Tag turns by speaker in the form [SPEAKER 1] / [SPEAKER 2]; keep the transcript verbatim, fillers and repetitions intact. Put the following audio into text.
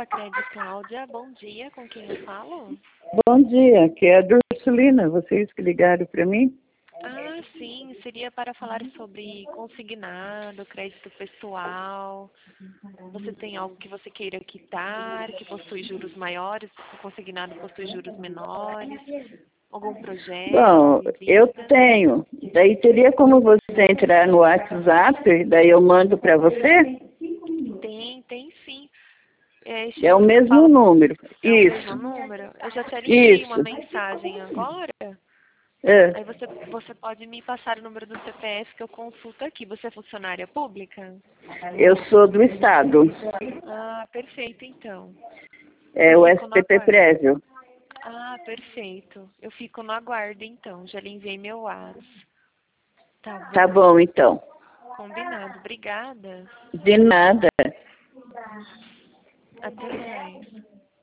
[SPEAKER 1] Sacredi Cláudia, bom dia, com quem eu falo?
[SPEAKER 2] Bom dia, aqui é a Dursulina, vocês que ligaram para mim?
[SPEAKER 1] Ah, sim, seria para falar sobre consignado, crédito pessoal. Você tem algo que você queira quitar, que possui juros maiores, o consignado possui juros menores? Algum projeto
[SPEAKER 2] Bom,
[SPEAKER 1] de
[SPEAKER 2] eu
[SPEAKER 1] vida?
[SPEAKER 2] tenho. Daí teria como você entrar no WhatsApp, daí eu mando para você?
[SPEAKER 1] Tem, tem sim. É, este
[SPEAKER 2] É o
[SPEAKER 1] número que eu
[SPEAKER 2] mesmo
[SPEAKER 1] falo
[SPEAKER 2] número.
[SPEAKER 1] é o mesmo
[SPEAKER 2] Isso,
[SPEAKER 1] número? Eu já te enviei uma
[SPEAKER 2] isso.
[SPEAKER 1] mensagem agora.
[SPEAKER 2] É,
[SPEAKER 1] Aí você, você pode me passar o número do C P F que eu consulto aqui. Você é funcionária pública?
[SPEAKER 2] eu sou do Estado.
[SPEAKER 1] Ah, perfeito, então.
[SPEAKER 2] É
[SPEAKER 1] Eu
[SPEAKER 2] o
[SPEAKER 1] fico no
[SPEAKER 2] S P P
[SPEAKER 1] aguardo.
[SPEAKER 2] Prévio.
[SPEAKER 1] Ah, perfeito. Eu fico no aguardo, então. Já lhe enviei meu WhatsApp. Tá
[SPEAKER 2] Tá
[SPEAKER 1] bom?
[SPEAKER 2] bom, então.
[SPEAKER 1] Combinado. Obrigada.
[SPEAKER 2] De nada.
[SPEAKER 1] Até mais.